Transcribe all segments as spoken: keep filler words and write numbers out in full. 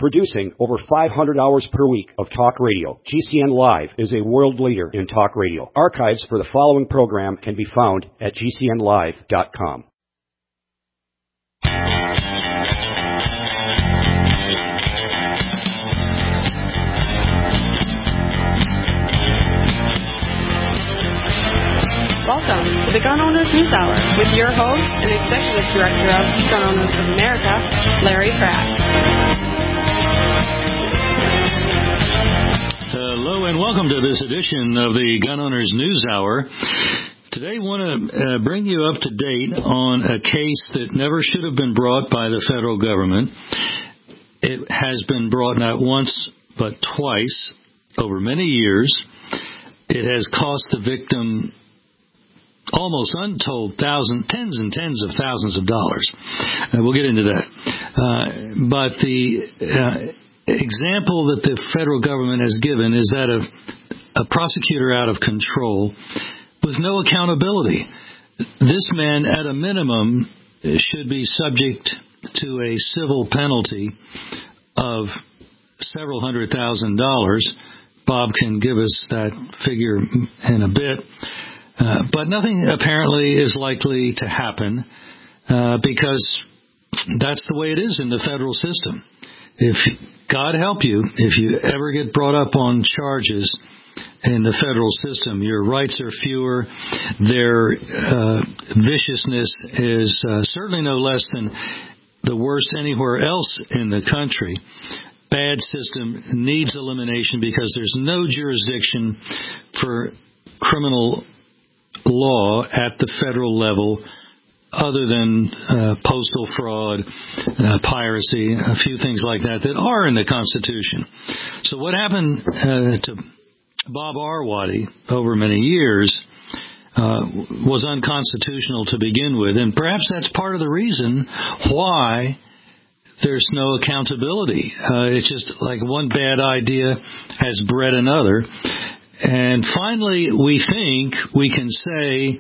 Producing over five hundred hours per week of talk radio, G C N Live is a world leader in talk radio. Archives for the following program can be found at G C N live dot com. Welcome to the Gun Owners News Hour with your host and Executive Director of Gun Owners of America, Larry Pratt. Hello and welcome to this edition of the Gun Owners News Hour. Today I want to uh, bring you up to date on a case that never should have been brought by the federal government. It has been brought not once but twice over many years. It has cost the victim almost untold thousands, tens and tens of thousands of dollars. Uh, we'll get into that. Uh, but the uh, example that the federal government has given is that of a prosecutor out of control with no accountability. This man, at a minimum, should be subject to a civil penalty of several hundred thousand dollars. Bob can give us that figure in a bit. Uh, but nothing apparently is likely to happen uh, because that's the way it is in the federal system. If God help you, if you ever get brought up on charges in the federal system, your rights are fewer. Their uh, viciousness is uh, certainly no less than the worst anywhere else in the country. Bad system needs elimination because there's no jurisdiction for criminal law at the federal level other than uh, postal fraud, uh, piracy, a few things like that that are in the Constitution. So what happened uh, to Bob Arwady over many years uh, was unconstitutional to begin with, and perhaps that's part of the reason why there's no accountability. Uh, it's just like one bad idea has bred another. And finally, we think we can say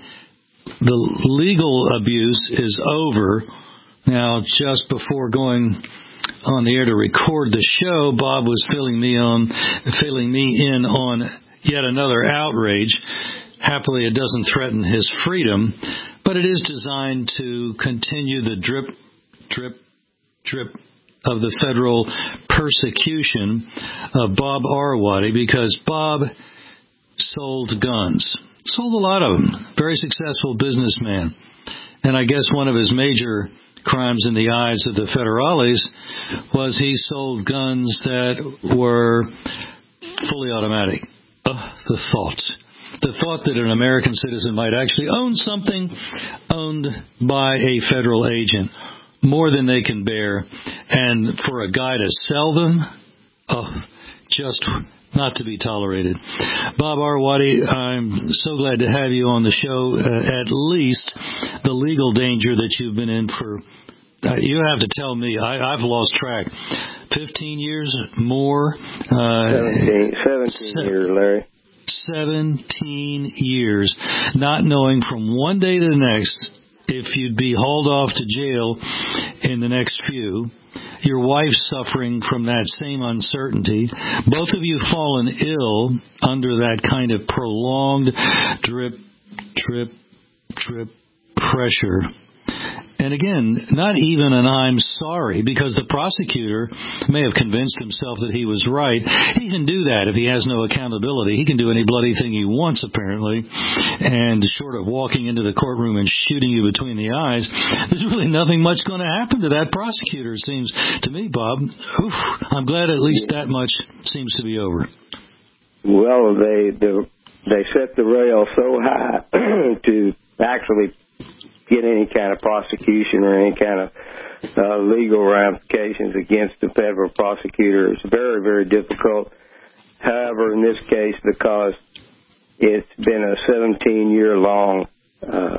the legal abuse is over. Now, just before going on the air to record the show, Bob was filling me on, filling me in on yet another outrage. Happily, it doesn't threaten his freedom, but it is designed to continue the drip, drip, drip of the federal persecution of Bob Arwady, because Bob sold guns. Sold a lot of them. Very successful businessman. And I guess one of his major crimes in the eyes of the federales was he sold guns that were fully automatic. Oh, the thought. The thought that an American citizen might actually own something owned by a federal agent. More than they can bear. And for a guy to sell them, oh, just not to be tolerated. Bob Arwady, I'm so glad to have you on the show. Uh, at least the legal danger that you've been in for, uh, you have to tell me, I, I've lost track. fifteen years more? Uh, seventeen, seventeen se- years, Larry. seventeen years, not knowing from one day to the next if you'd be hauled off to jail in the next few. Your wife suffering from that same uncertainty. Both of you fallen ill under that kind of prolonged drip, drip, drip pressure. And again, not even an I'm sorry, because the prosecutor may have convinced himself that he was right. He can do that if he has no accountability. He can do any bloody thing he wants, apparently. And short of walking into the courtroom and shooting you between the eyes, there's really nothing much going to happen to that prosecutor, it seems to me, Bob. Oof, I'm glad at least that much seems to be over. Well, they they, they set the rail so high to actually get any kind of prosecution or any kind of uh, legal ramifications against the federal prosecutor. It's very, very difficult. However, in this case, because it's been a seventeen-year-long uh,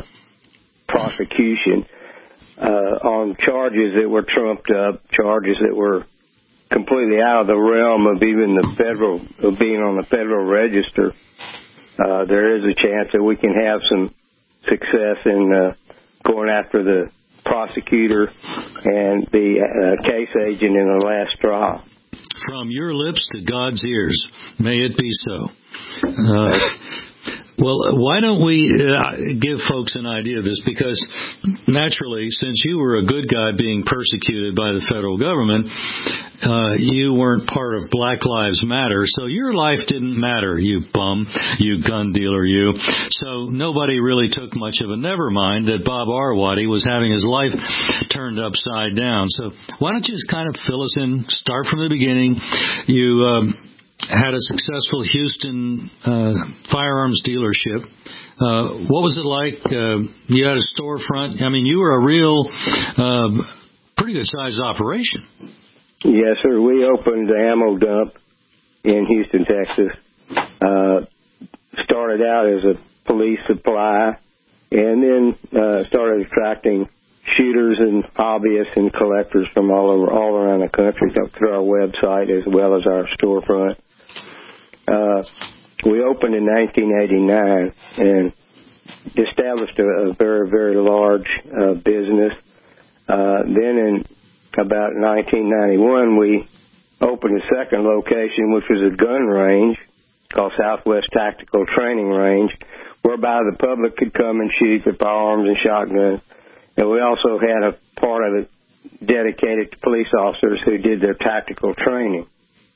prosecution uh, on charges that were trumped up, charges that were completely out of the realm of even the federal, of being on the Federal Register, uh, there is a chance that we can have some success in uh, going after the prosecutor and the uh, case agent in the last trial. From your lips to God's ears. May it be so. Uh, well, why don't we uh, give folks an idea of this? Because naturally, since you were a good guy being persecuted by the federal government, uh, you weren't part of Black Lives Matter, so your life didn't matter, you bum, you gun dealer, you. So nobody really took much of a never mind that Bob Arwady was having his life turned upside down. So why don't you just kind of fill us in, start from the beginning. You um, had a successful Houston uh, firearms dealership. Uh, what was it like? Uh, you had a storefront. I mean, you were a real, uh, pretty good-sized operation. Yes, sir. We opened the ammo dump in Houston, Texas. Uh, started out as a police supply, and then uh, started attracting shooters and hobbyists and collectors from all over, all around the country through our website as well as our storefront. Uh, we opened in nineteen eighty-nine and established a, a very, very large uh, business. Uh, then in about nineteen ninety-one, we opened a second location, which was a gun range called Southwest Tactical Training Range, whereby the public could come and shoot their firearms and shotguns. And we also had a part of it dedicated to police officers who did their tactical training.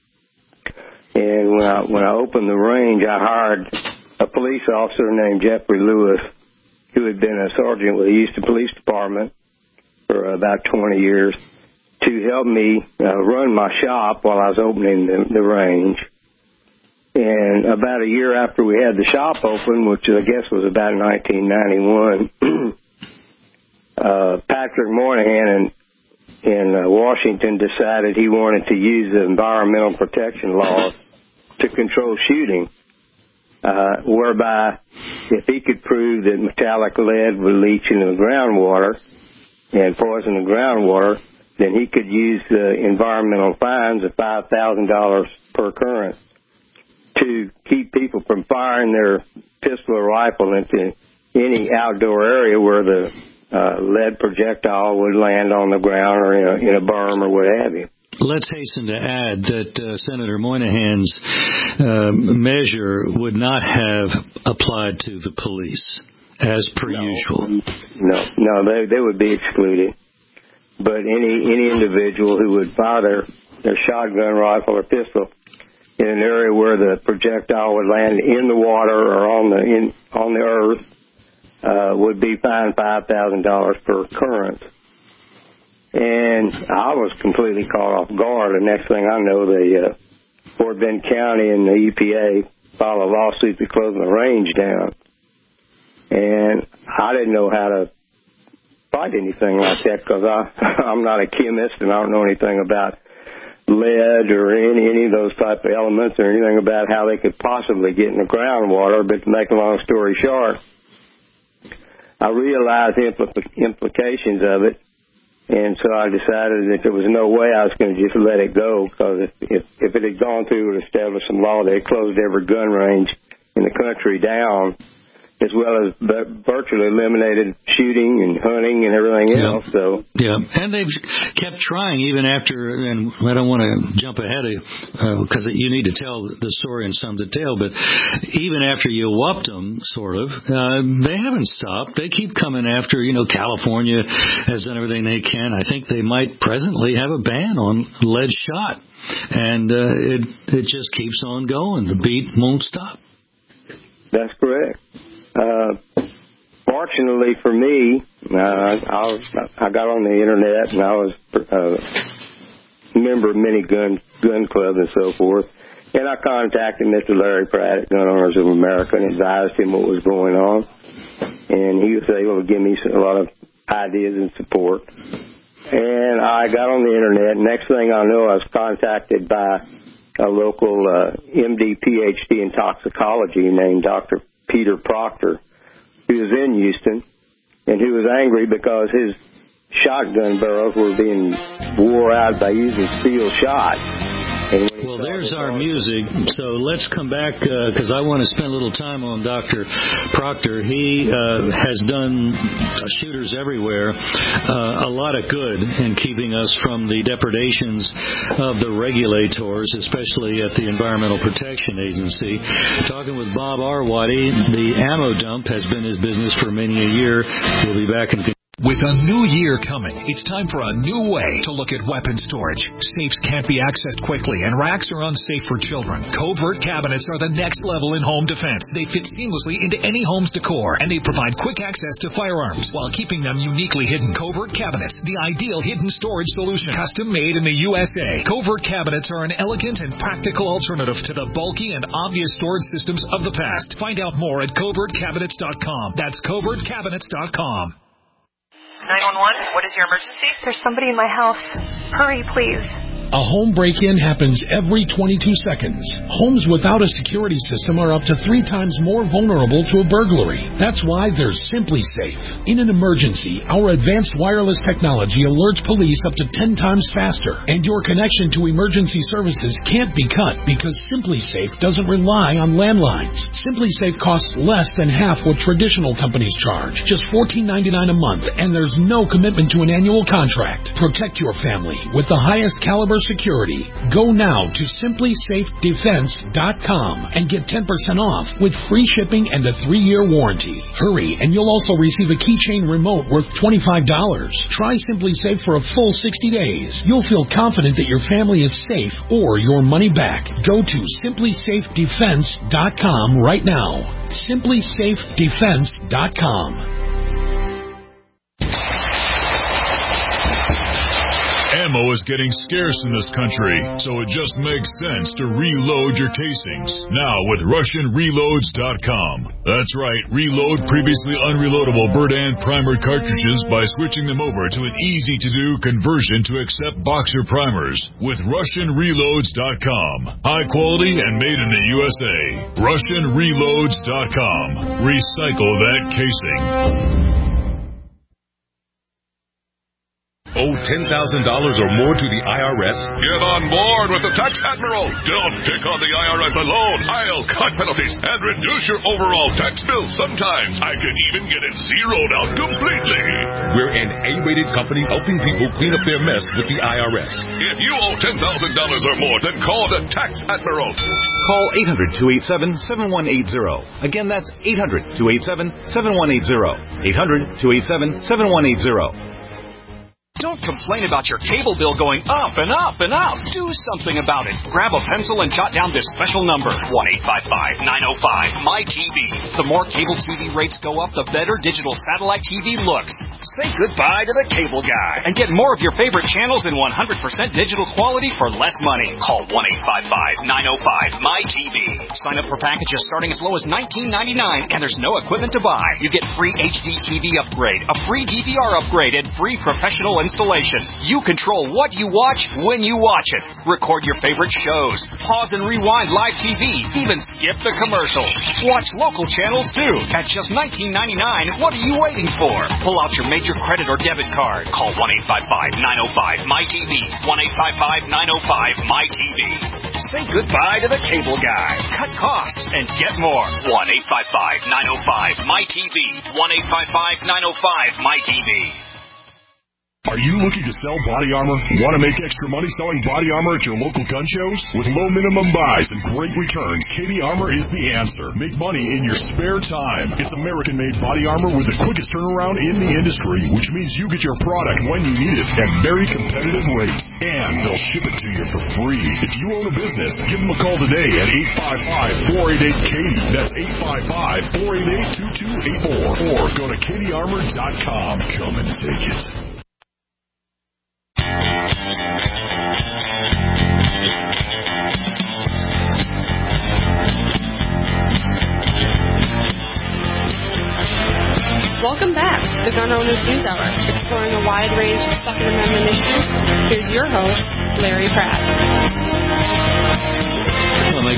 And when I, when I opened the range, I hired a police officer named Jeffrey Lewis, who had been a sergeant with the Houston Police Department for about twenty years, to help me uh, run my shop while I was opening the, the range. And about a year after we had the shop open, which I guess was about nineteen ninety-one, uh, Patrick Moynihan in, in uh, Washington decided he wanted to use the environmental protection laws to control shooting, uh, whereby if he could prove that metallic lead would leach into the groundwater and poison the groundwater, then he could use the environmental fines of five thousand dollars per occurrence to keep people from firing their pistol or rifle into any outdoor area where the uh, lead projectile would land on the ground or in a, in a berm or what have you. Let's hasten to add that uh, Senator Moynihan's uh, measure would not have applied to the police, as per no, usual. No, no, they they would be excluded. But any any individual who would fire their, their shotgun, rifle, or pistol in an area where the projectile would land in the water or on the in on the earth uh, would be fined five thousand dollars per occurrence. And I was completely caught off guard. The next thing I know, the uh, Fort Bend County and the E P A filed a lawsuit to close the range down. And I didn't know how to fight anything like that because I'm not a chemist and I don't know anything about lead or any any of those type of elements or anything about how they could possibly get in the groundwater. But to make a long story short, I realized the impl- implications of it. And so I decided that there was no way I was going to just let it go, because if, if, if it had gone through and established some law, they had closed every gun range in the country down, as well as virtually eliminated shooting and hunting and everything yeah. else. So yeah, and they've kept trying even after. And I don't want to jump ahead of because uh, you need to tell the story in some detail. But even after you whopped them, sort of, uh, they haven't stopped. They keep coming after. You know, California has done everything they can. I think they might presently have a ban on lead shot, and uh, it it just keeps on going. The beat won't stop. That's correct. Uh, fortunately for me, uh, I, was, I got on the internet and I was uh, a member of many gun gun clubs and so forth. And I contacted Mister Larry Pratt at Gun Owners of America and advised him what was going on. And he was able to give me a lot of ideas and support. And I got on the internet. Next thing I know, I was contacted by a local uh, M D, P H D in toxicology named Doctor Peter Proctor, who was in Houston, and who was angry because his shotgun barrels were being wore out by using steel shot. Well, there's our music. So let's come back because uh, I want to spend a little time on Doctor Proctor. He uh, has done uh, shooters everywhere uh, a lot of good in keeping us from the depredations of the regulators, especially at the Environmental Protection Agency. Talking with Bob Arwady, the ammo dump has been his business for many a year. We'll be back in. With a new year coming, it's time for a new way to look at weapon storage. Safes can't be accessed quickly, and racks are unsafe for children. Covert cabinets are the next level in home defense. They fit seamlessly into any home's decor, and they provide quick access to firearms while keeping them uniquely hidden. Covert cabinets, the ideal hidden storage solution. Custom made in the U S A. Covert cabinets are an elegant and practical alternative to the bulky and obvious storage systems of the past. Find out more at covert cabinets dot com. That's covert cabinets dot com. nine one one, what is your emergency? There's somebody in my house. Hurry, please. A home break-in happens every twenty-two seconds. Homes without a security system are up to three times more vulnerable to a burglary. That's why there's SimpliSafe. In an emergency, our advanced wireless technology alerts police up to ten times faster, and your connection to emergency services can't be cut because SimpliSafe doesn't rely on landlines. SimpliSafe costs less than half what traditional companies charge, just fourteen ninety-nine a month, and there's no commitment to an annual contract. Protect your family with the highest caliber security. Go now to simply safe defense dot com and get ten percent off with free shipping and a three-year warranty. Hurry, and you'll also receive a keychain remote worth twenty-five dollars. Try SimpliSafe for a full sixty days. You'll feel confident that your family is safe or your money back. Go to simply safe defense dot com right now. simply safe defense dot com. Ammo is getting scarce in this country, so it just makes sense to reload your casings. Now with Russian Reloads dot com. That's right, reload previously unreloadable Berdan primer cartridges by switching them over to an easy-to-do conversion to accept boxer primers with Russian Reloads dot com. High quality and made in the U S A. Russian Reloads dot com. Recycle that casing. Owe ten thousand dollars or more to the I R S? Get on board with the Tax Admiral. Don't pick on the I R S alone. I'll cut penalties and reduce your overall tax bill. Sometimes I can even get it zeroed out completely. We're an A-rated company helping people clean up their mess with the I R S. If you owe ten thousand dollars or more, then call the Tax Admiral. Call eight hundred, two eight seven, seven one eight zero. Again, that's eight hundred, two eight seven, seven one eight zero. eight hundred, two eight seven, seven one eight zero. Don't complain about your cable bill going up and up and up. Do something about it. Grab a pencil and jot down this special number, one eight five five, nine oh five, M Y T V. The more cable T V rates go up, the better digital satellite T V looks. Say goodbye to the cable guy and get more of your favorite channels in one hundred percent digital quality for less money. Call one eight five five, nine oh five, M Y T V. Sign up for packages starting as low as nineteen ninety-nine, and there's no equipment to buy. You get free H D T V upgrade, a free D V R upgrade, and free professional installation. You control what you watch when you watch it. Record your favorite shows. Pause and rewind live T V. Even skip the commercials. Watch local channels too. At just nineteen ninety-nine, what are you waiting for? Pull out your major credit or debit card. Call one eight five five, nine oh five, M Y T V. one eight five five, nine oh five, M Y T V. Say goodbye to the cable guy. Cut costs and get more. one eight five five, nine oh five, M Y T V. one eight five five, nine oh five, M Y T V. Are you looking to sell body armor? Want to make extra money selling body armor at your local gun shows? With low minimum buys and great returns, Katie Armor is the answer. Make money in your spare time. It's American-made body armor with the quickest turnaround in the industry, which means you get your product when you need it at very competitive rates. And they'll ship it to you for free. If you own a business, give them a call today at eight five five, four eight eight, Katie. That's eight five five, four eight eight, two two eight four. Or go to Katie Armor dot com. Come and take it. Welcome back to the Gun Owners News Hour, exploring a wide range of Second Amendment issues. Here's your host, Larry Pratt. Well, my guest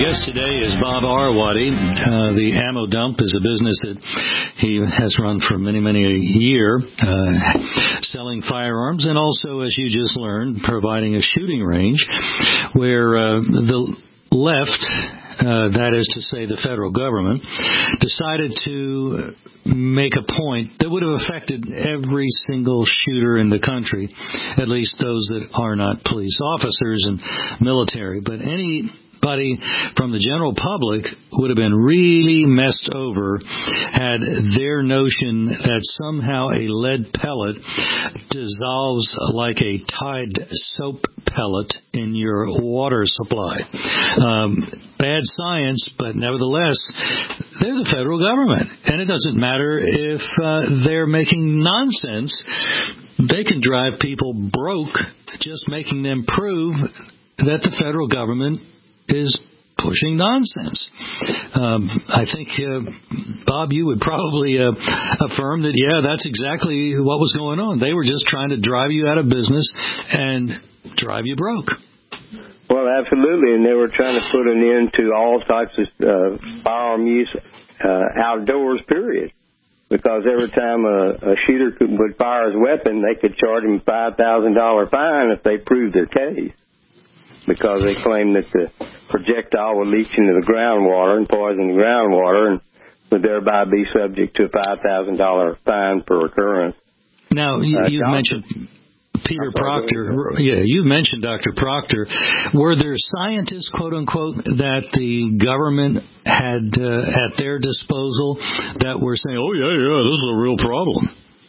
guest today is Bob Arwady. Uh, the Ammo Dump is a business that he has run for many, many a year, uh, selling firearms and also, as you just learned, providing a shooting range where uh, the left, uh, that is to say the federal government, decided to make a point that would have affected every single shooter in the country, at least those that are not police officers and military. But anybody from the general public would have been really messed over had their notion that somehow a lead pellet dissolves like a Tide soap pellet in your water supply. Um, bad science, but nevertheless, they're the federal government. And it doesn't matter if uh, they're making nonsense. They can drive people broke just making them prove that the federal government is pushing nonsense. Um, I think, uh, Bob, you would probably uh, affirm that, yeah, that's exactly what was going on. They were just trying to drive you out of business and drive you broke. Well, absolutely, and they were trying to put an end to all types of uh, firearm use uh, outdoors, period. Because every time a, a shooter could, would fire his weapon, they could charge him a five thousand dollars fine if they proved their case. Because they claimed that the projectile would leach into the groundwater and poison the groundwater and would thereby be subject to a five thousand dollars fine per occurrence. Now, you, uh, you've Doctor, mentioned Peter Proctor. Yeah, you mentioned Doctor Proctor. Were there scientists, quote unquote, that the government had uh, at their disposal that were saying, oh, yeah, yeah, this is a real problem?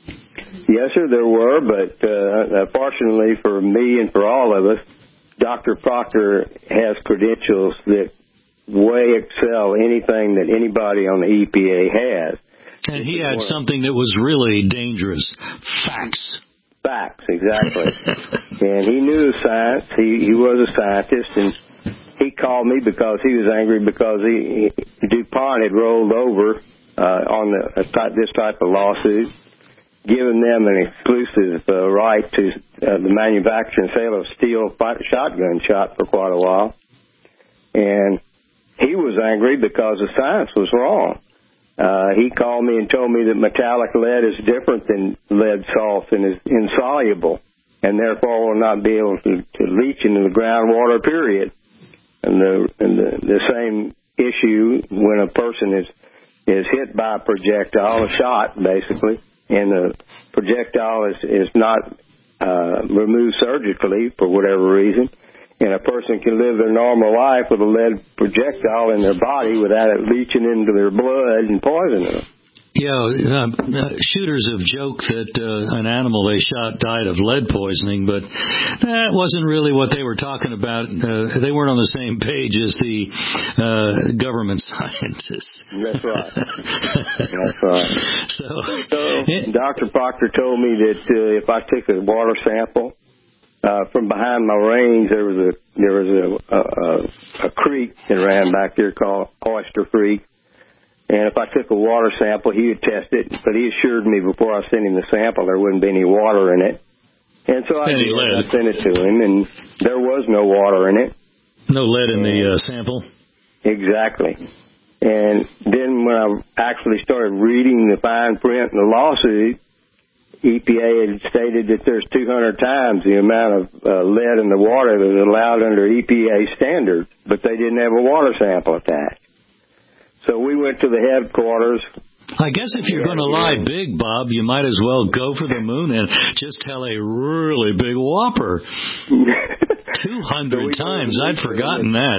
Yes, sir, there were, but uh, fortunately for me and for all of us, Doctor Proctor has credentials that way excel anything that anybody on the E P A has. And he had something that was really dangerous. Facts. Facts, exactly. And he knew science. He he was a scientist, and he called me because he was angry because he, he DuPont had rolled over uh, on the, a type, this type of lawsuit, giving them an exclusive uh, right to uh, the manufacture and sale of steel shotgun shot for quite a while. And he was angry because the science was wrong. Uh, he called me and told me that metallic lead is different than lead salt and is insoluble, and therefore will not be able to, to leach into the groundwater, period. And the and the, the same issue when a person is is hit by a projectile, a shot, basically, and the projectile is, is not uh, removed surgically for whatever reason, and a person can live their normal life with a lead projectile in their body without it leaching into their blood and poisoning them. Yeah, uh, uh, shooters have joked that uh, an animal they shot died of lead poisoning, but that wasn't really what they were talking about. Uh, they weren't on the same page as the uh, government scientists. That's right. That's right. So, so Doctor Proctor told me that uh, if I took a water sample uh, from behind my range, there was a there was a, a, a creek that ran back there called Oyster Creek. And if I took a water sample, he would test it. But he assured me before I sent him the sample there wouldn't be any water in it. And so I, did, I sent it to him, and there was no water in it. No lead in and, the uh, sample? Exactly. And then when I actually started reading the fine print in the lawsuit, E P A had stated that there's two hundred times the amount of uh, lead in the water that is allowed under E P A standards, but they didn't have a water sample attached. So we went to the headquarters. I guess if you're going to lie big, Bob, you might as well go for the moon and just tell a really big whopper. Two hundred so times. I'd forgotten that.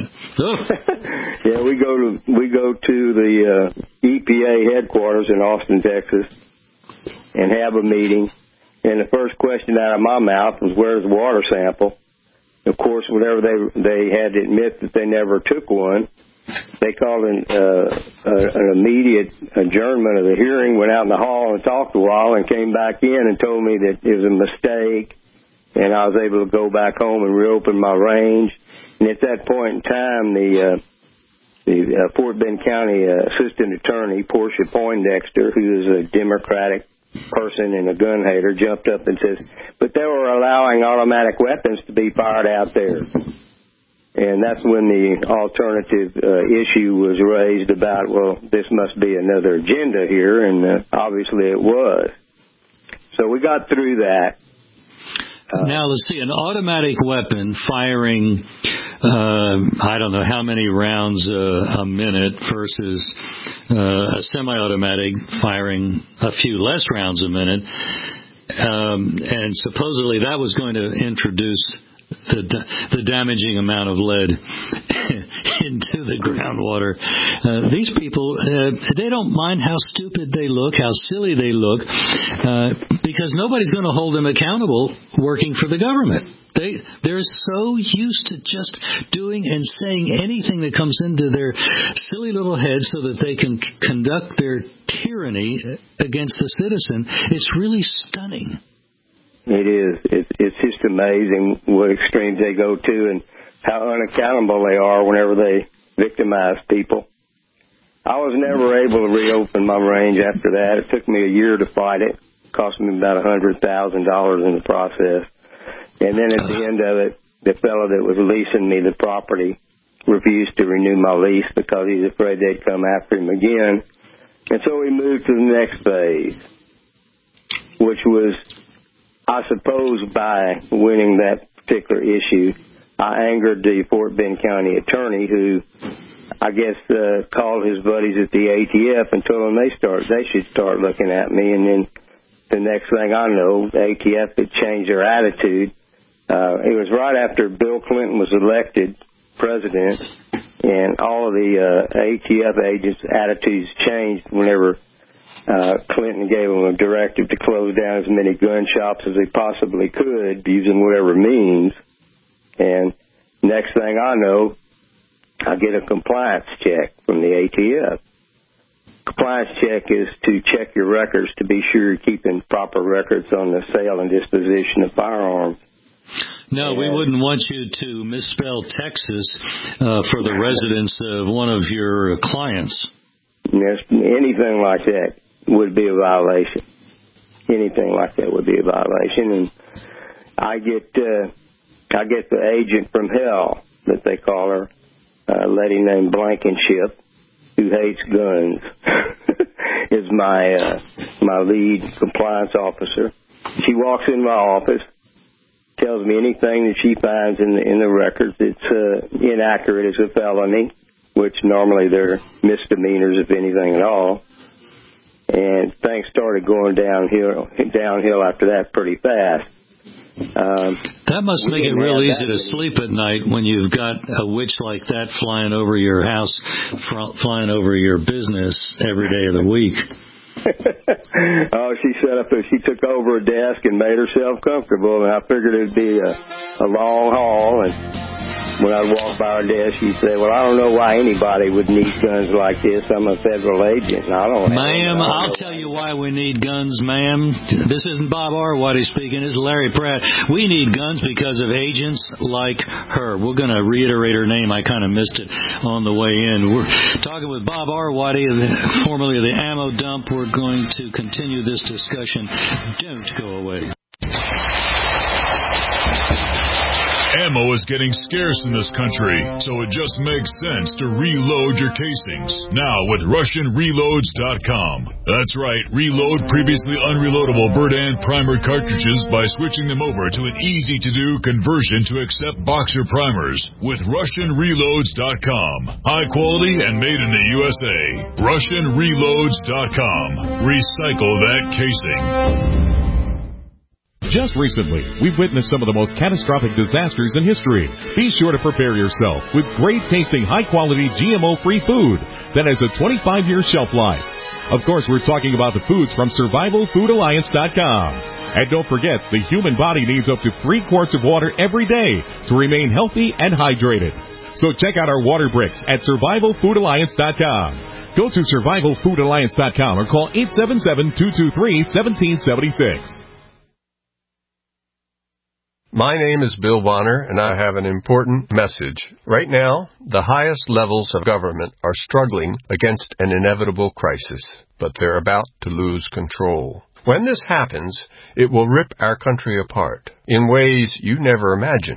Yeah, we go to we go to the uh, E P A headquarters in Austin, Texas, and have a meeting. And the first question out of my mouth was, "Where's the water sample?" Of course, whenever they they had to admit that they never took one. They called an, uh, uh, an immediate adjournment of the hearing, went out in the hall and talked a while, and came back in and told me that it was a mistake, and I was able to go back home and reopen my range. And at that point in time, the uh, the uh, Fort Bend County uh, Assistant Attorney, Portia Poindexter, who is a Democratic person and a gun hater, jumped up and says, "But they were allowing automatic weapons to be fired out there." And that's when the alternative uh, issue was raised about, well, this must be another agenda here, and uh, obviously it was. So we got through that. Uh, now, let's see, an automatic weapon firing, uh, I don't know how many rounds uh, a minute versus uh, a semi-automatic firing a few less rounds a minute. Um, and supposedly that was going to introduce the the damaging amount of lead into the groundwater. Uh, these people, uh, they don't mind how stupid they look, how silly they look, uh, because nobody's going to hold them accountable working for the government. They, they're so used to just doing and saying anything that comes into their silly little heads so that they can c- conduct their tyranny against the citizen. It's really stunning. It is. It's, it's just amazing what extremes they go to and how unaccountable they are whenever they victimize people. I was never able to reopen my range after that. It took me a year to fight it. It cost me about one hundred thousand dollars in the process. And then at the end of it, the fellow that was leasing me the property refused to renew my lease because he's afraid they'd come after him again. And so we moved to the next phase, which was, I suppose, by winning that particular issue, I angered the Fort Bend County attorney who, I guess, uh, called his buddies at the A T F and told them they start, they should start looking at me. And then the next thing I know, the A T F had changed their attitude. Uh, it was right after Bill Clinton was elected president, and all of the uh, A T F agents' attitudes changed whenever uh, Clinton gave them a directive to close down as many gun shops as they possibly could, using whatever means. And next thing I know, I get a compliance check from the A T F. Compliance check is to check your records to be sure you're keeping proper records on the sale and disposition of firearms. No, we wouldn't want you to misspell Texas uh, for the residence of one of your clients. Yes, anything like that would be a violation. Anything like that would be a violation. And I get uh, I get the agent from hell, that they call her, a lady named Blankenship, who hates guns, is my uh, my lead compliance officer. She walks in my office, tells me anything that she finds in the in the records that's uh, inaccurate is a felony, which normally they're misdemeanors, if anything at all. And things started going downhill downhill after that pretty fast. Um, that must make it real easy to sleep at night when you've got a witch like that flying over your house, flying over your business every day of the week. Oh, she set up, she took over a desk and made herself comfortable, and I figured it'd be a, a long haul. And when I'd walk by her desk, she'd say, "Well, I don't know why anybody would need guns like this. I'm a federal agent, and I don't." Ma'am, have I'll tell you why we need guns, ma'am. This isn't Bob Arwady speaking. This is Larry Pratt. We need guns because of agents like her. We're going to reiterate her name. I kind of missed it on the way in. We're talking with Bob Arwady, formerly of the Ammo Dump. We're going to continue this discussion. Don't go away. Ammo is getting scarce in this country, so it just makes sense to reload your casings. Now with Russian Reloads dot com. That's right, reload previously unreloadable Burdand primer cartridges by switching them over to an easy-to-do conversion to accept boxer primers with Russian Reloads dot com. High quality and made in the U S A. Russian Reloads dot com. Recycle that casing. Just recently, we've witnessed some of the most catastrophic disasters in history. Be sure to prepare yourself with great-tasting, high-quality, G M O-free food that has a twenty-five year shelf life. Of course, we're talking about the foods from Survival Food Alliance dot com. And don't forget, the human body needs up to three quarts of water every day to remain healthy and hydrated. So check out our water bricks at Survival Food Alliance dot com. Go to Survival Food Alliance dot com or call eight seven seven, two two three, one seven seven six. My name is Bill Bonner, and I have an important message. Right now, the highest levels of government are struggling against an inevitable crisis, but they're about to lose control. When this happens, it will rip our country apart in ways you never imagined.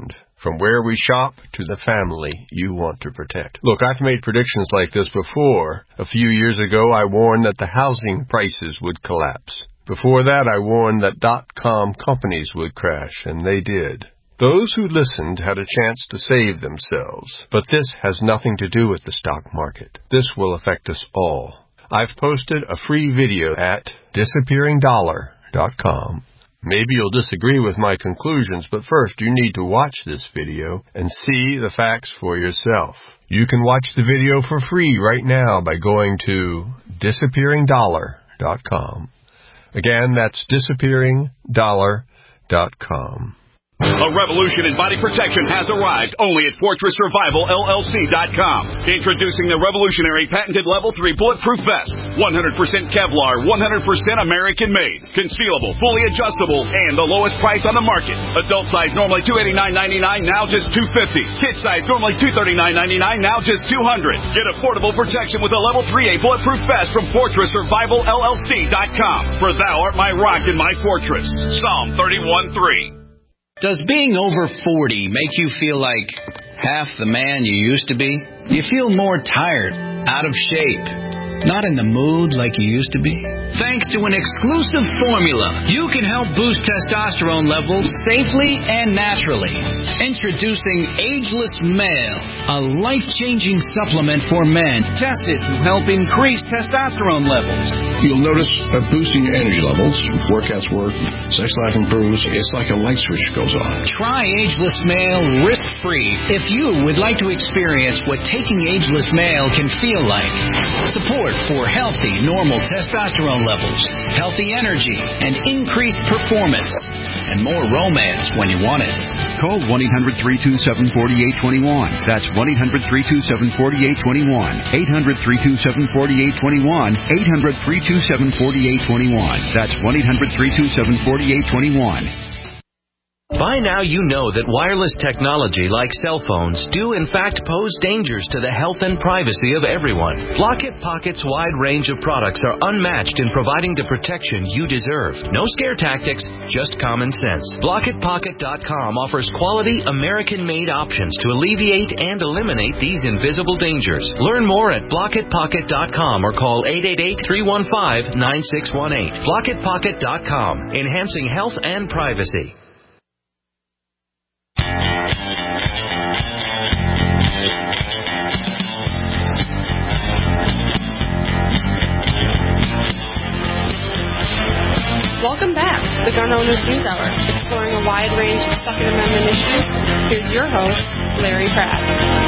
from where we shop to the family you want to protect. Look, I've made predictions like this before. A few years ago, I warned that the housing prices would collapse. Before that, I warned that dot-com companies would crash, and they did. Those who listened had a chance to save themselves. But this has nothing to do with the stock market. This will affect us all. I've posted a free video at disappearing dollar dot com. Maybe you'll disagree with my conclusions, but first you need to watch this video and see the facts for yourself. You can watch the video for free right now by going to disappearing dollar dot com. Again, that's disappearing dollar dot com. A revolution in body protection has arrived only at Fortress Survival L L C dot com. Introducing the revolutionary patented Level three Bulletproof Vest. one hundred percent Kevlar, one hundred percent American-made. Concealable, fully adjustable, and the lowest price on the market. Adult size normally two hundred eighty-nine ninety-nine, now just two hundred fifty dollars. Kid size normally two hundred thirty-nine ninety-nine, now just two hundred dollars. Get affordable protection with a Level three A Bulletproof Vest from Fortress Survival L L C dot com. For thou art my rock and my fortress. Psalm thirty-one three. Does being over forty make you feel like half the man you used to be? You feel more tired, out of shape, not in the mood like you used to be? Thanks to an exclusive formula, you can help boost testosterone levels safely and naturally. Introducing Ageless Male, a life-changing supplement for men tested to help increase testosterone levels. You'll notice a boosting your energy levels, workouts work, sex life improves. It's like a light switch goes on. Try Ageless Male risk-free if you would like to experience what taking Ageless Male can feel like. Support for healthy, normal testosterone levels, healthy energy, and increased performance, and more romance when you want it. Call one eight hundred three two seven four eight two one. That's one eight hundred three two seven four eight two one. eight hundred three two seven four eight two one. eight hundred three two seven four eight two one. That's one eight hundred three two seven four eight two one. By now you know that wireless technology like cell phones do in fact pose dangers to the health and privacy of everyone. Blockit Pocket's wide range of products are unmatched in providing the protection you deserve. No scare tactics, just common sense. Blockit Pocket dot com offers quality American-made options to alleviate and eliminate these invisible dangers. Learn more at Blockit Pocket dot com or call eight eight eight, three one five, nine six one eight. Blockit Pocket dot com, enhancing health and privacy. Welcome back to the Gun Owners News Hour, exploring a wide range of Second Amendment issues. Here's your host, Larry Pratt.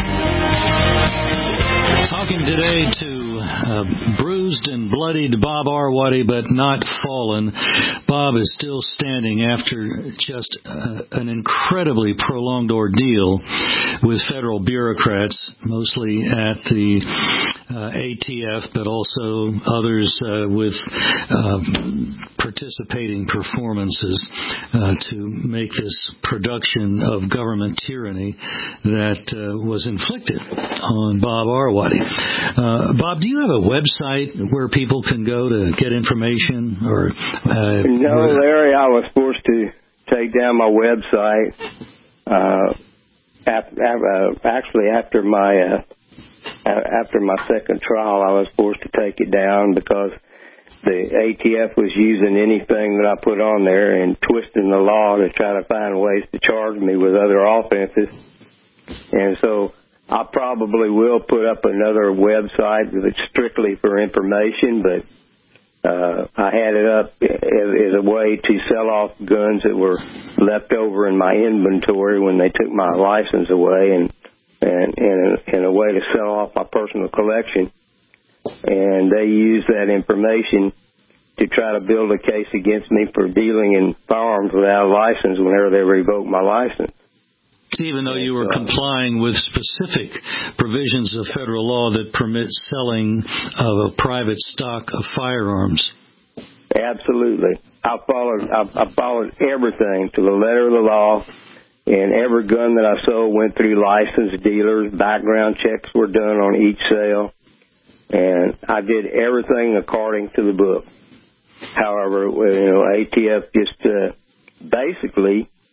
Talking today to uh, bruised and bloodied Bob Arwady, but not fallen. Bob is still standing after just uh, an incredibly prolonged ordeal with federal bureaucrats, mostly at the uh, A T F, but also others uh, with uh, participating performances uh, to make this production of government tyranny that uh, was inflicted on Bob Arwady. Uh, Bob, do you have a website where people can go to get information? Or uh, no, Larry, I was forced to take down my website. Uh, after, uh, actually, after my uh, after my second trial, I was forced to take it down because the A T F was using anything that I put on there and twisting the law to try to find ways to charge me with other offenses. And so I probably will put up another website that's strictly for information, but uh, I had it up as, as a way to sell off guns that were left over in my inventory when they took my license away, and and, and, a, and a way to sell off my personal collection. And they used that information to try to build a case against me for dealing in firearms without a license whenever they revoked my license. Even though you were complying with specific provisions of federal law that permit selling of a private stock of firearms. Absolutely. I followed I, I followed everything to the letter of the law, and every gun that I sold went through licensed dealers. Background checks were done on each sale, and I did everything according to the book. However, you know, A T F just uh, basically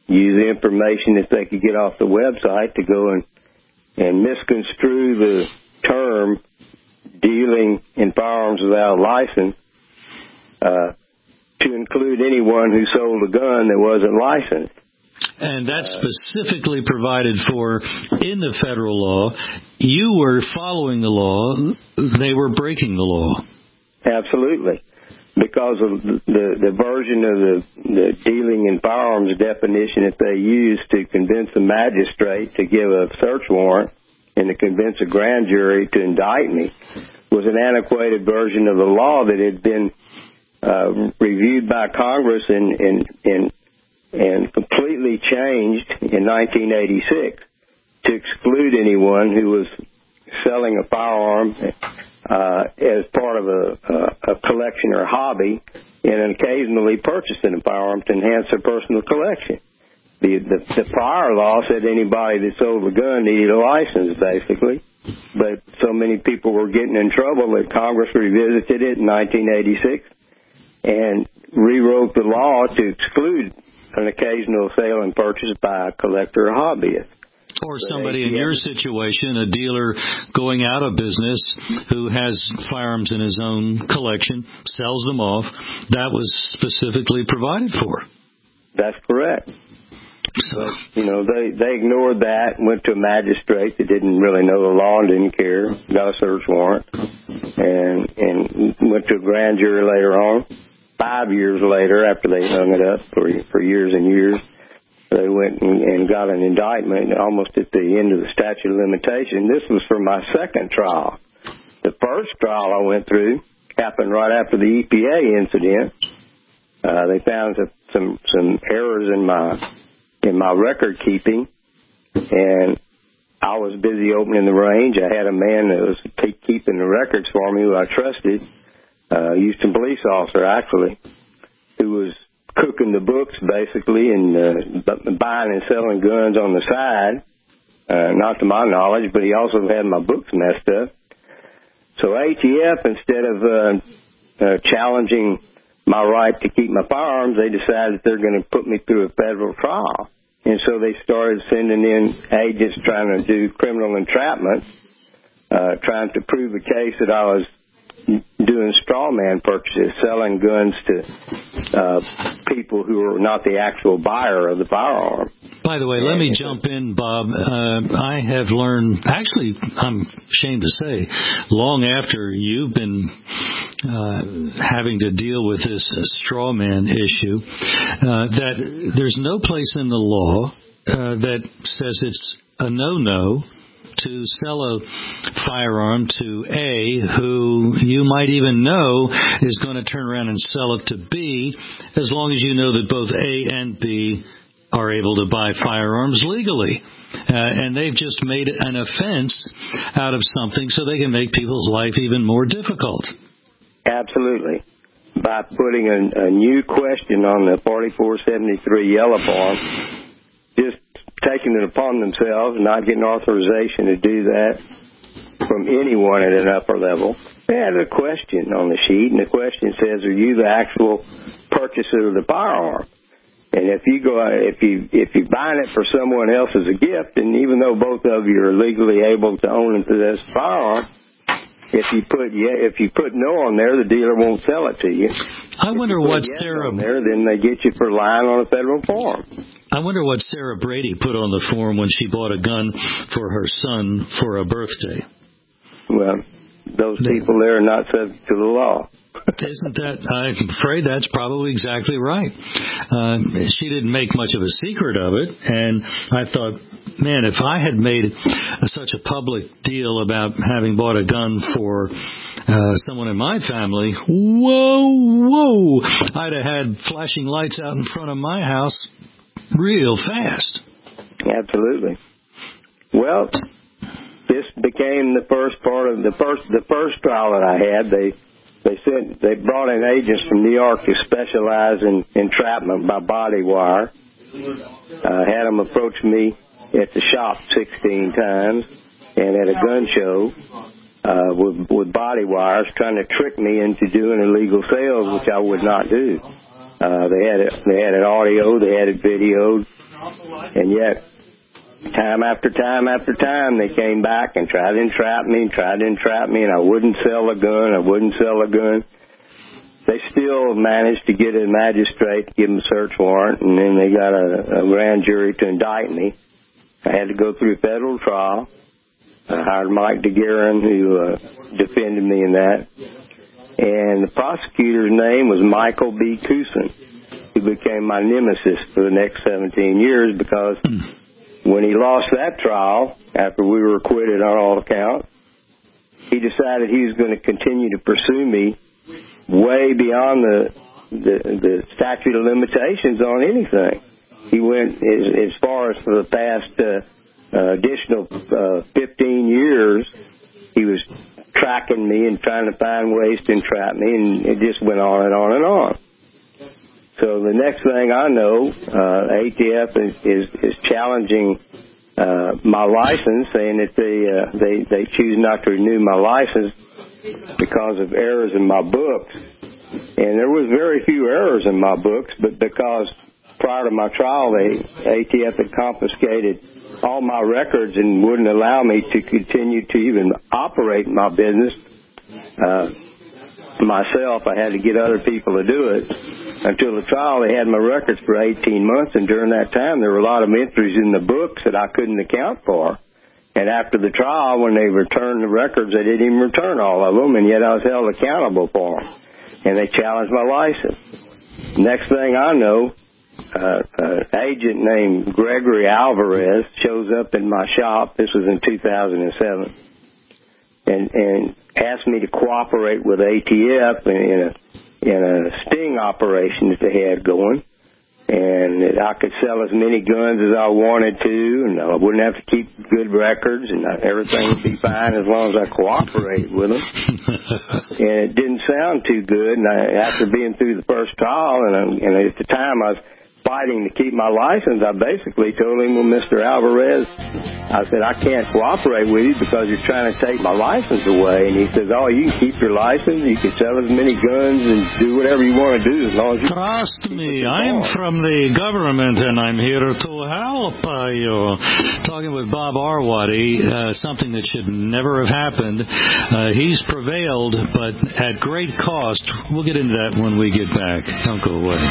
use the information that they could get off the website to go and, and misconstrue the term dealing in firearms without a license uh, to include anyone who sold a gun that wasn't licensed. And that's specifically provided for in the federal law. You were following the law. They were breaking the law. Absolutely. Because of the, the version of the, the dealing in firearms definition that they used to convince a magistrate to give a search warrant and to convince a grand jury to indict me was an antiquated version of the law that had been uh, reviewed by Congress and, and, and, and completely changed in nineteen eighty-six to exclude anyone who was selling a firearm uh, as part of a, a, a collection or a hobby and occasionally purchasing a firearm to enhance their personal collection. The, the, the prior law said anybody that sold a gun needed a license, basically. But so many people were getting in trouble that Congress revisited it in nineteen eighty-six and rewrote the law to exclude an occasional sale and purchase by a collector or hobbyist. Or somebody in your situation, a dealer going out of business who has firearms in his own collection, sells them off. That was specifically provided for. That's correct. But, you know, they, they ignored that, went to a magistrate that didn't really know the law and didn't care, got a search warrant, and and went to a grand jury later on. Five years later, after they hung it up for for years and years, they went and, and got an indictment almost at the end of the statute of limitation. This was for my second trial. The first trial I went through happened right after the E P A incident. Uh, they found some some errors in my in my record keeping, and I was busy opening the range. I had a man that was keep, keeping the records for me who I trusted, a uh, Houston police officer actually, who was cooking the books basically and uh, buying and selling guns on the side, uh, not to my knowledge, but he also had my books messed up. So A T F, instead of uh, uh, challenging my right to keep my firearms, they decided they're going to put me through a federal trial. And so they started sending in agents trying to do criminal entrapment, uh, trying to prove a case that I was doing straw man purchases, selling guns to uh, people who are not the actual buyer of the firearm. By the way, let me jump in, Bob. Uh, I have learned, actually, I'm ashamed to say, long after you've been uh, having to deal with this straw man issue, uh, that there's no place in the law uh, that says it's a no-no to sell a firearm to A, who you might even know is going to turn around and sell it to B, as long as you know that both A and B are able to buy firearms legally. Uh, and they've just made an offense out of something so they can make people's life even more difficult. Absolutely. By putting a, a new question on the forty-four seventy-three yellow form, just taking it upon themselves, not getting authorization to do that from anyone at an upper level. They had a question on the sheet, and the question says, are you the actual purchaser of the firearm? And if you go, if you if you buying it for someone else as a gift, and even though both of you are legally able to own and possess a firearm, if you put yeah, if you put no on there, the dealer won't sell it to you. I wonder what yes Sarah on there, then they get you for lying on a federal form. I wonder what Sarah Brady put on the form when she bought a gun for her son for a birthday. Well, those people there are not subject to the law. Isn't that, I'm afraid that's probably exactly right. Uh, she didn't make much of a secret of it, and I thought, man, if I had made a, such a public deal about having bought a gun for uh, someone in my family, whoa, whoa, I'd have had flashing lights out in front of my house real fast. Absolutely. Well, this became the first part of the first the first trial that I had. They they sent they brought in agents from New York who specialize in entrapment by body wire. Uh, had them approach me at the shop sixteen times, and at a gun show, uh, with, with body wires, trying to trick me into doing illegal sales, which I would not do. Uh, they had it, they had it audio, they had it videoed, and yet time after time after time they came back and tried to entrap me and tried to entrap me, and I wouldn't sell a gun, I wouldn't sell a gun. They still managed to get a magistrate to give them a search warrant, and then they got a, a grand jury to indict me. I had to go through a federal trial. I hired Mike DeGuerin, who uh, defended me in that. And the prosecutor's name was Michael B. Cousin, who became my nemesis for the next seventeen years, because when he lost that trial, after we were acquitted on all accounts, he decided he was going to continue to pursue me way beyond the, the the statute of limitations on anything. He went as, as far as for the past uh, uh, additional uh, fifteen years, he was tracking me and trying to find ways to entrap me, and it just went on and on and on. So the next thing I know, uh, A T F is, is, is challenging uh, my license, saying that they, uh, they, they choose not to renew my license because of errors in my books. And there was very few errors in my books, but because prior to my trial, they, A T F had confiscated all my records and wouldn't allow me to continue to even operate my business uh, myself. I had to get other people to do it. Until the trial, they had my records for eighteen months, and during that time, there were a lot of entries in the books that I couldn't account for. And after the trial, when they returned the records, they didn't even return all of them, and yet I was held accountable for them. And they challenged my license. Next thing I know, uh, an agent named Gregory Alvarez shows up in my shop. This was in two thousand seven. And, and asked me to cooperate with A T F in a, in a sting operation that they had going. And that I could sell as many guns as I wanted to, and I wouldn't have to keep good records, and everything would be fine as long as I cooperated with them. And it didn't sound too good. And I, after being through the first trial, and, I, and at the time I was fighting to keep my license, I basically told him, well, Mister Alvarez, I said, I can't cooperate with you because you're trying to take my license away. And he says, oh, you can keep your license, you can sell as many guns and do whatever you want to do as long as you... Trust me, I'm from the government and I'm here to help uh, you. Talking with Bob Arwady, uh, something that should never have happened. Uh, he's prevailed, but at great cost. We'll get into that when we get back. Don't go away.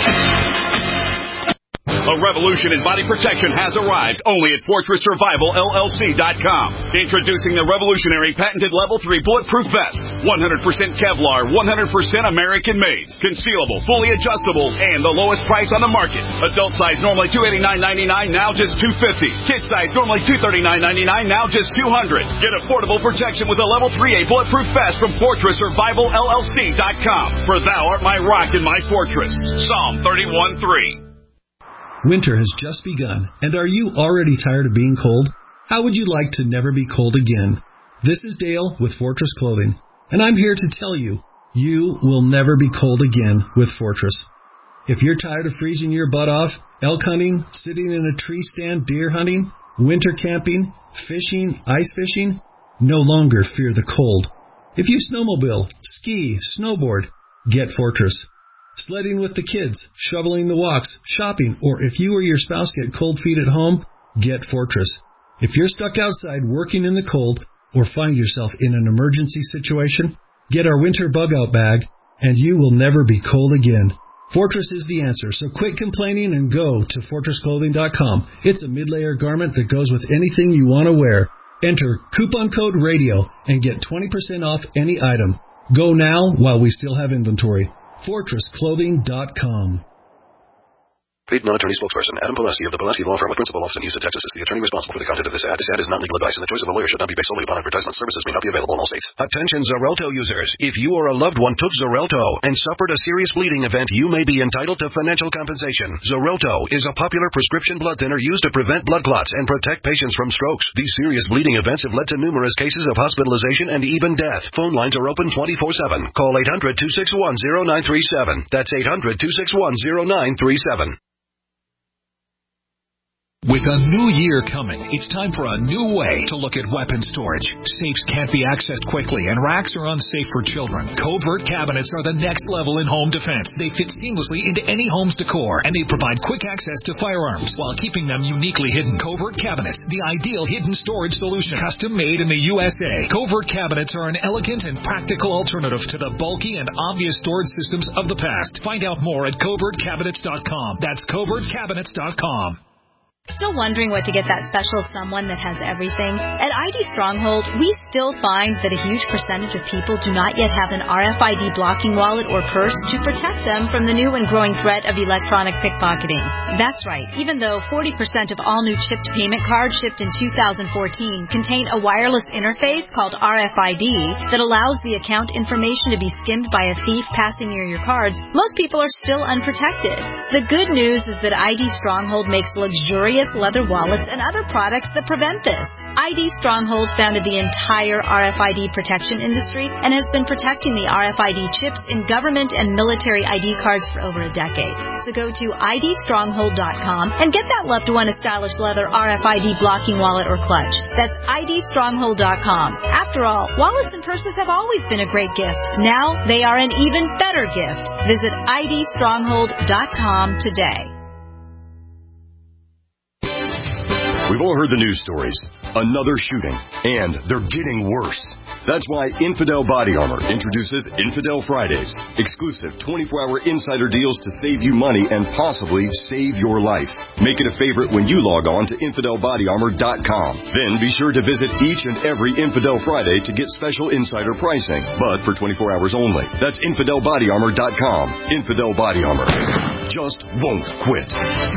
A revolution in body protection has arrived only at Fortress Survival L L C dot com. Introducing the revolutionary patented Level three Bulletproof Vest. one hundred percent Kevlar, one hundred percent American-made. Concealable, fully adjustable, and the lowest price on the market. Adult size normally two hundred eighty-nine ninety-nine, now just two hundred fifty dollars. Kid size normally two hundred thirty-nine ninety-nine, now just two hundred dollars. Get affordable protection with a Level three A Bulletproof Vest from Fortress Survival L L C dot com. For thou art my rock and my fortress. Psalm thirty-one three. Winter has just begun, and are you already tired of being cold? How would you like to never be cold again? This is Dale with Fortress Clothing, and I'm here to tell you, you will never be cold again with Fortress. If you're tired of freezing your butt off, elk hunting, sitting in a tree stand deer hunting, winter camping, fishing, ice fishing, no longer fear the cold. If you snowmobile, ski, snowboard, get Fortress. Sledding with the kids, shoveling the walks, shopping, or if you or your spouse get cold feet at home, get Fortress. If you're stuck outside working in the cold or find yourself in an emergency situation, get our winter bug-out bag, and you will never be cold again. Fortress is the answer, so quit complaining and go to Fortress Clothing dot com. It's a mid-layer garment that goes with anything you want to wear. Enter coupon code RADIO and get twenty percent off any item. Go now while we still have inventory. Fortress Clothing dot com. Paid non-attorney spokesperson Adam Pileski of the Pileski Law Firm with principal office in Houston, Texas is the attorney responsible for the content of this ad. This ad is not legal advice, and the choice of a lawyer should not be based solely upon advertisement. Services may not be available in all states. Attention Xarelto users. If you or a loved one took Xarelto and suffered a serious bleeding event, you may be entitled to financial compensation. Xarelto is a popular prescription blood thinner used to prevent blood clots and protect patients from strokes. These serious bleeding events have led to numerous cases of hospitalization and even death. Phone lines are open twenty-four seven. Call eight hundred two six one zero nine three seven. That's eight hundred two six one zero nine three seven. With a new year coming, it's time for a new way to look at weapon storage. Safes can't be accessed quickly, and racks are unsafe for children. Covert cabinets are the next level in home defense. They fit seamlessly into any home's decor, and they provide quick access to firearms while keeping them uniquely hidden. Covert cabinets, the ideal hidden storage solution, custom made in the U S A. Covert cabinets are an elegant and practical alternative to the bulky and obvious storage systems of the past. Find out more at covert cabinets dot com. That's covert cabinets dot com. Still wondering what to get that special someone that has everything? At I D Stronghold, we still find that a huge percentage of people do not yet have an R F I D blocking wallet or purse to protect them from the new and growing threat of electronic pickpocketing. That's right. Even though forty percent of all new chipped payment cards shipped in two thousand fourteen contain a wireless interface called R F I D that allows the account information to be skimmed by a thief passing near your cards, most people are still unprotected. The good news is that I D Stronghold makes luxurious leather wallets and other products that prevent this. I D Stronghold founded the entire R F I D protection industry and has been protecting the R F I D chips in government and military I D cards for over a decade. So go to I D stronghold dot com and get that loved one a stylish leather R F I D blocking wallet or clutch. That's I D stronghold dot com. After all, wallets and purses have always been a great gift. Now they are an even better gift. Visit I D stronghold dot com today. We've all heard the news stories. Another shooting. And they're getting worse. That's why Infidel Body Armor introduces Infidel Fridays. Exclusive twenty-four hour insider deals to save you money and possibly save your life. Make it a favorite when you log on to infidel body armor dot com. Then be sure to visit each and every Infidel Friday to get special insider pricing. But for twenty-four hours only. That's infidel body armor dot com. Infidel Body Armor. Just won't quit.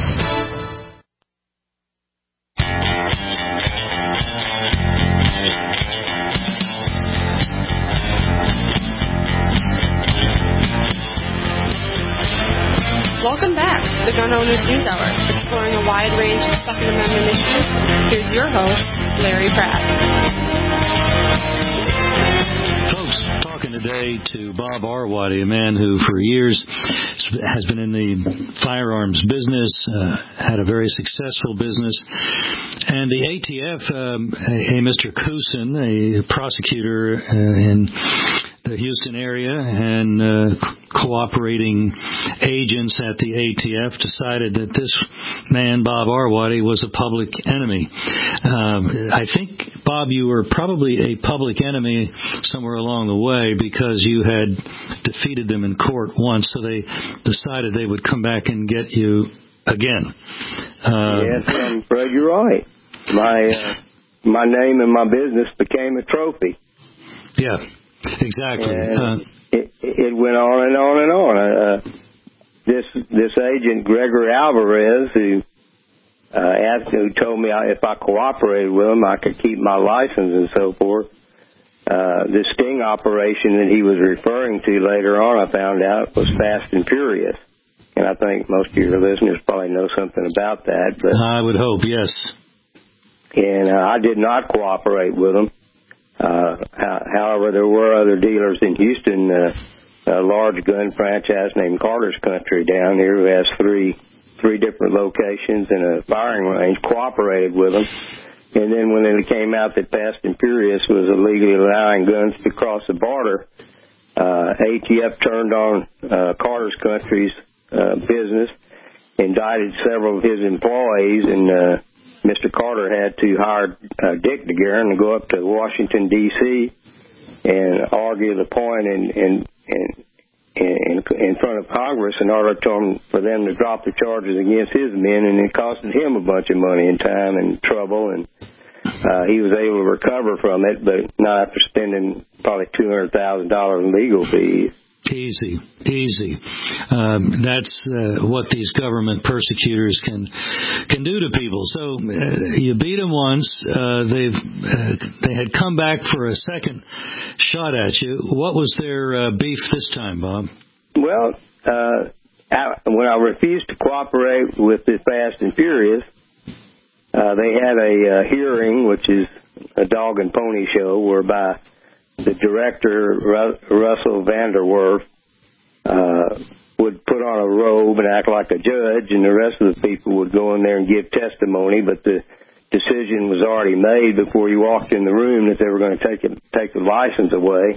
Welcome back to the Gun Owners News Hour, exploring a wide range of Second Amendment issues. Here's your host, Larry Pratt. Folks, talking today to Bob Arwady, a man who for years has been in the firearms business, uh, had a very successful business. And the A T F, um, a, a Mister Cousin, a prosecutor uh, in the Houston area, and uh, cooperating agents at the A T F decided that this man, Bob Arwady, was a public enemy. Um, I think, Bob, you were probably a public enemy somewhere along the way because you had defeated them in court once, so they decided they would come back and get you again. Uh, yes, I'm afraid you're right. My uh, my name and my business became a trophy. Yeah. Exactly. Uh, it, it went on and on and on. Uh, this this agent, Gregory Alvarez, who uh, asked, who told me if I cooperated with him, I could keep my license and so forth. Uh, the sting operation that he was referring to later on, I found out, was Fast and Furious. And I think most of your listeners probably know something about that. But I would hope, yes. And uh, I did not cooperate with him. Uh, however, there were other dealers in Houston, uh, a large gun franchise named Carter's Country down here who has three three different locations and a firing range, cooperated with them. And then when it came out that Fast and Furious was illegally allowing guns to cross the border, uh, A T F turned on uh, Carter's Country's uh, business, indicted several of his employees, and uh, Mister Carter had to hire uh, Dick DeGuerin to go up to Washington, D C and argue the point in, in, in, in, in front of Congress in order to, for them to drop the charges against his men, and it costed him a bunch of money and time and trouble, and uh, he was able to recover from it, but not after spending probably two hundred thousand dollars in legal fees. Easy, easy. Um, that's uh, what these government persecutors can can do to people. So uh, you beat them once. Uh, they've uh, they had come back for a second shot at you. What was their uh, beef this time, Bob? Well, uh, I, when I refused to cooperate with the Fast and Furious, uh, they had a uh, hearing, which is a dog and pony show, whereby the director, Russell Vanderwerf, uh, would put on a robe and act like a judge, and the rest of the people would go in there and give testimony, but the decision was already made before you walked in the room that they were going to take it, take the license away.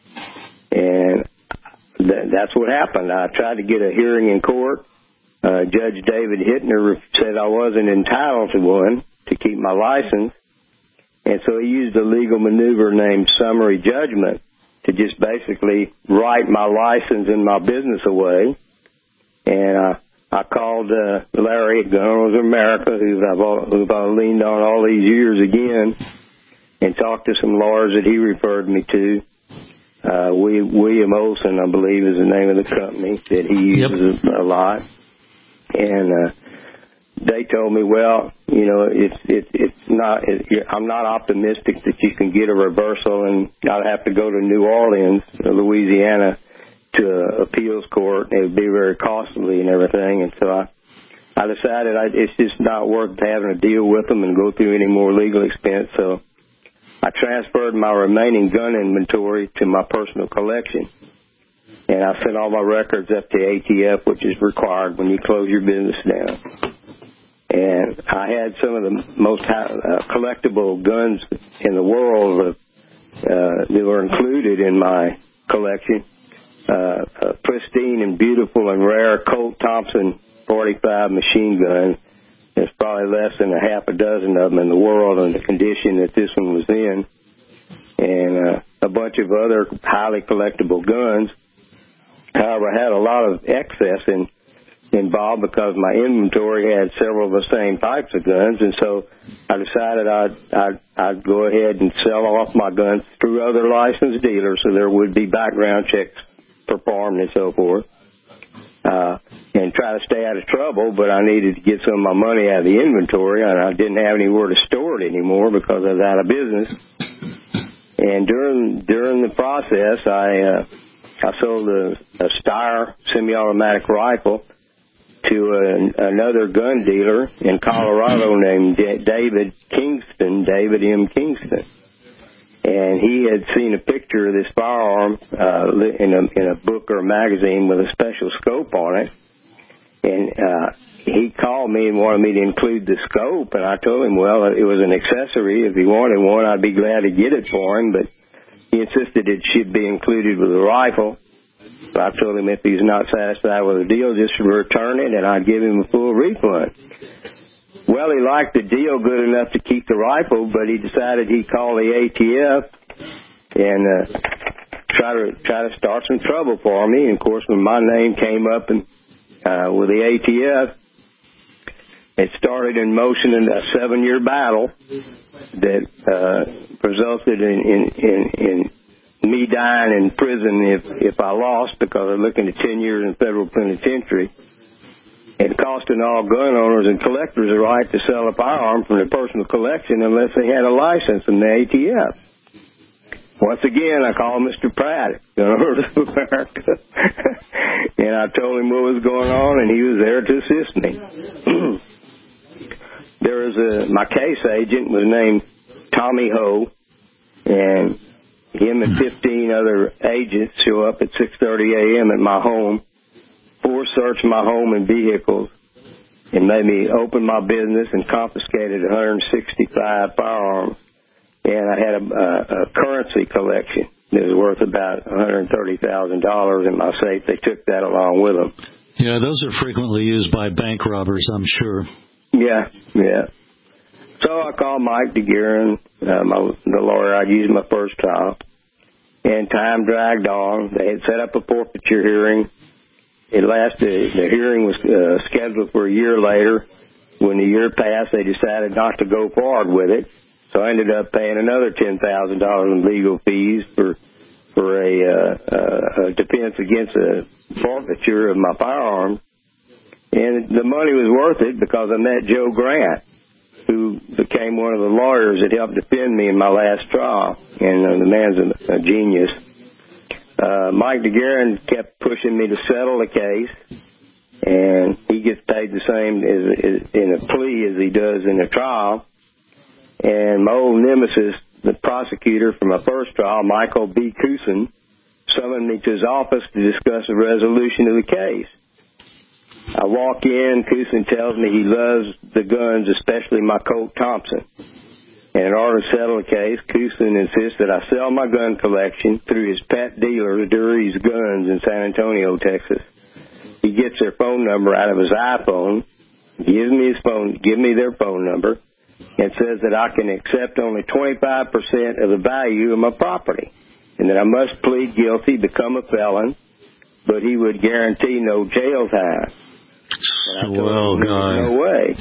And th- that's what happened. I tried to get a hearing in court. Uh, Judge David Hittner said I wasn't entitled to one to keep my license. And so he used a legal maneuver named summary judgment to just basically write my license and my business away. And uh, I called uh, Larry at Gun Owners of America, who I've, all, who I've leaned on all these years again, and talked to some lawyers that he referred me to. Uh, William Olson, I believe, is the name of the company that he uses yep. a lot. And uh, they told me, well, you know, it's it's it's not. It, I'm not optimistic that you can get a reversal and not have to go to New Orleans, Louisiana, to an appeals court. It would be very costly and everything. And so I, I decided I, it's just not worth having to deal with them and go through any more legal expense. So I transferred my remaining gun inventory to my personal collection. And I sent all my records up to A T F, which is required when you close your business down. And I had some of the most uh, collectible guns in the world uh, that were included in my collection. Uh, a pristine and beautiful and rare Colt Thompson forty-five machine gun. There's probably less than a half a dozen of them in the world in the condition that this one was in. And uh, a bunch of other highly collectible guns. However, I had a lot of excess in, involved because my inventory had several of the same types of guns, and so I decided I'd, I'd, I'd go ahead and sell off my guns through other licensed dealers so there would be background checks performed and so forth, uh, and try to stay out of trouble, but I needed to get some of my money out of the inventory, and I didn't have anywhere to store it anymore because I was out of business. And during during the process, I uh, I sold a, a Steyr semi-automatic rifle to a, another gun dealer in Colorado named D- David Kingston, David M. Kingston. And he had seen a picture of this firearm uh, in, a, in a book or a magazine with a special scope on it. And uh, he called me and wanted me to include the scope. And I told him, well, it was an accessory. If he wanted one, I'd be glad to get it for him. But he insisted it should be included with the rifle. So I told him if he's not satisfied with the deal, just return it, and I'd give him a full refund. Well, he liked the deal good enough to keep the rifle, but he decided he'd call the A T F and uh, try to try to start some trouble for me. And, of course, when my name came up and, uh, with the A T F, it started in motion in a seven-year battle that uh, resulted in, in, in, in me dying in prison if, if I lost, because I'm looking at ten years in federal penitentiary, and costing all gun owners and collectors the right to sell a firearm from their personal collection unless they had a license from the A T F. Once again, I called Mister Pratt, Gun Owners of America, and I told him what was going on, and he was there to assist me. There was a, my case agent was named Tommy Ho, and him and fifteen other agents show up at six thirty a.m. at my home, force search my home and vehicles, and made me open my business and confiscated one hundred sixty-five firearms. And I had a, a, a currency collection that was worth about one hundred thirty thousand dollars in my safe. They took that along with them. Yeah, those are frequently used by bank robbers, I'm sure. Yeah, yeah. So I called Mike DeGuerin, uh, my, the lawyer I used in my first trial, and time dragged on. They had set up a forfeiture hearing. It lasted. The hearing was uh, scheduled for a year later. When the year passed, they decided not to go forward with it. So I ended up paying another ten thousand dollars in legal fees for for a, uh, uh, a defense against a forfeiture of my firearms. And the money was worth it because I met Joe Grant, who became one of the lawyers that helped defend me in my last trial. And uh, the man's a, a genius. Uh, Mike DeGuerin kept pushing me to settle the case, and he gets paid the same as, as in a plea as he does in a trial. And my old nemesis, the prosecutor from my first trial, Michael B. Cousin, summoned me to his office to discuss a resolution of the case. I walk in, Cousins tells me he loves the guns, especially my Colt Thompson. And in order to settle the case, Cousins insists that I sell my gun collection through his pet dealer, Durie's Guns in San Antonio, Texas. He gets their phone number out of his iPhone, gives me his phone, give me their phone number, and says that I can accept only twenty-five percent of the value of my property, and that I must plead guilty, become a felon, but he would guarantee no jail time. And I told well, him, God. no way.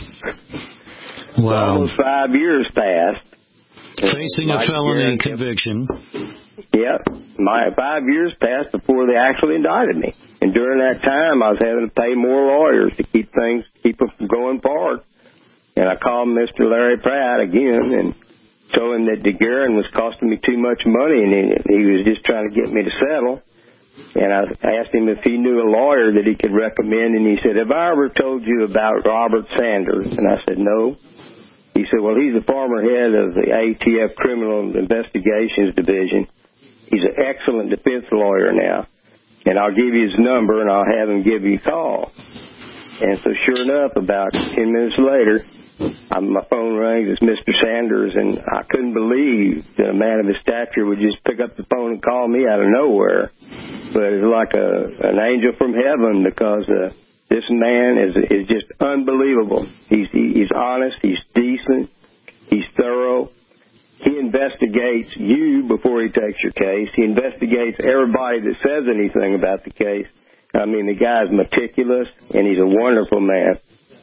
Wow. Almost five years passed. Facing a felony conviction. Yep. My five years passed before they actually indicted me. And during that time, I was having to pay more lawyers to keep things, keep them from going forward. And I called Mister Larry Pratt again and told him that DeGuerin was costing me too much money, and he, he was just trying to get me to settle. And I asked him if he knew a lawyer that he could recommend, and he said, have I ever told you about Robert Sanders? And I said, no. He said, well, he's the former head of the A T F Criminal Investigations Division. He's an excellent defense lawyer now. And I'll give you his number, and I'll have him give you a call. And so sure enough, about ten minutes later, I'm, my phone rings. It's Mister Sanders, and I couldn't believe that a man of his stature would just pick up the phone and call me out of nowhere. But it's like a, an angel from heaven, because uh, this man is is just unbelievable. He's he, he's honest. He's decent. He's thorough. He investigates you before he takes your case. He investigates everybody that says anything about the case. I mean, the guy's meticulous, and he's a wonderful man.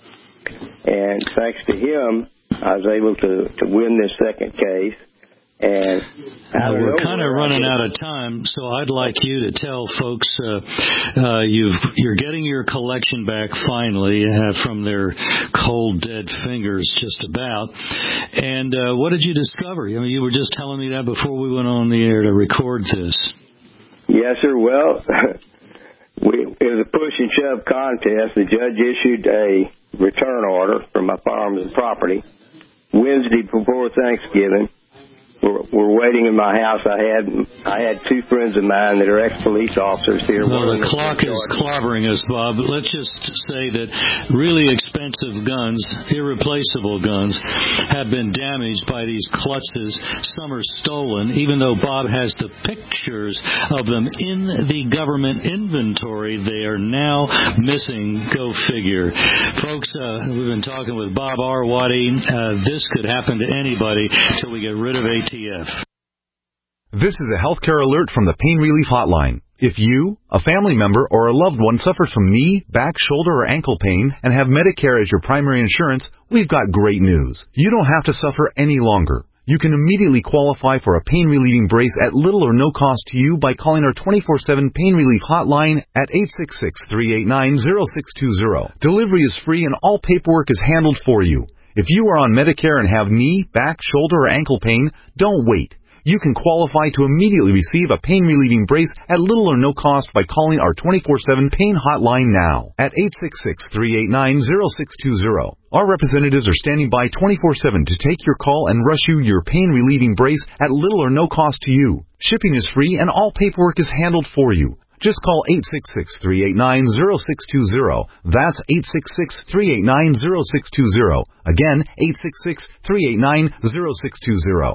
And thanks to him, I was able to, to win this second case. And now, we're kind of running out of time, so I'd like you to tell folks uh, uh, you've, you're getting your collection back finally uh, from their cold, dead fingers, just about. And uh, what did you discover? I mean, you were just telling me that before we went on the air to record this. Yes, sir. Well, we, it was a push and shove contest. The judge issued a return order for my farms and property Wednesday before Thanksgiving. We're, we're waiting in my house. I had I had two friends of mine that are ex-police officers here. Well, the clock is clobbering us, Bob. Let's just say that really expensive guns, irreplaceable guns, have been damaged by these klutzes. Some are stolen, even though Bob has the pictures of them in the government inventory. They are now missing. Go figure. Folks, uh, we've been talking with Bob Arwady. Uh, this could happen to anybody until we get rid of A T F. This is a healthcare alert from the Pain Relief Hotline. If you, a family member, or a loved one suffers from knee, back, shoulder, or ankle pain and have Medicare as your primary insurance, we've got great news. You don't have to suffer any longer. You can immediately qualify for a pain-relieving brace at little or no cost to you by calling our twenty-four seven Pain Relief Hotline at eight six six, three eight nine, zero six two zero. Delivery is free and all paperwork is handled for you. If you are on Medicare and have knee, back, shoulder, or ankle pain, don't wait. You can qualify to immediately receive a pain-relieving brace at little or no cost by calling our twenty-four seven Pain Hotline now at eight six six, three eight nine, zero six two zero. Our representatives are standing by twenty-four seven to take your call and rush you your pain-relieving brace at little or no cost to you. Shipping is free and all paperwork is handled for you. Just call eight six six, three eight nine, zero six two zero. That's eight six six, three eight nine, zero six two zero. Again, eight six six, three eight nine, zero six two zero.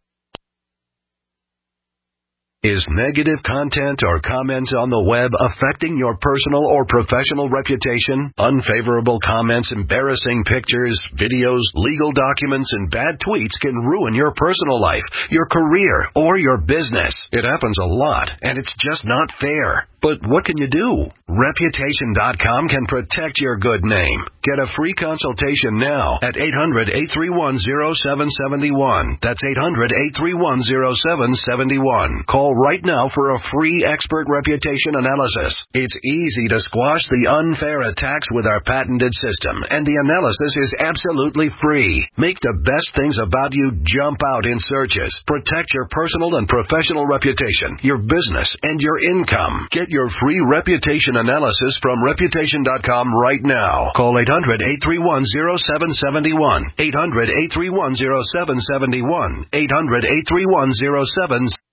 Is negative content or comments on the web affecting your personal or professional reputation? Unfavorable comments, embarrassing pictures, videos, legal documents, and bad tweets can ruin your personal life, your career, or your business. It happens a lot, and it's just not fair. But what can you do? Reputation dot com can protect your good name. Get a free consultation now at eight hundred, eight three one, zero seven seven one. That's eight hundred, eight three one, zero seven seven one. Call right now for a free expert reputation analysis. It's easy to squash the unfair attacks with our patented system, and the analysis is absolutely free. Make the best things about you jump out in searches. Protect your personal and professional reputation, your business, and your income. Get your free reputation analysis from Reputation dot com right now. Call eight hundred, eight three one, zero seven seven one. eight hundred, eight three one, zero seven seven one. eight hundred, eight three one, zero seven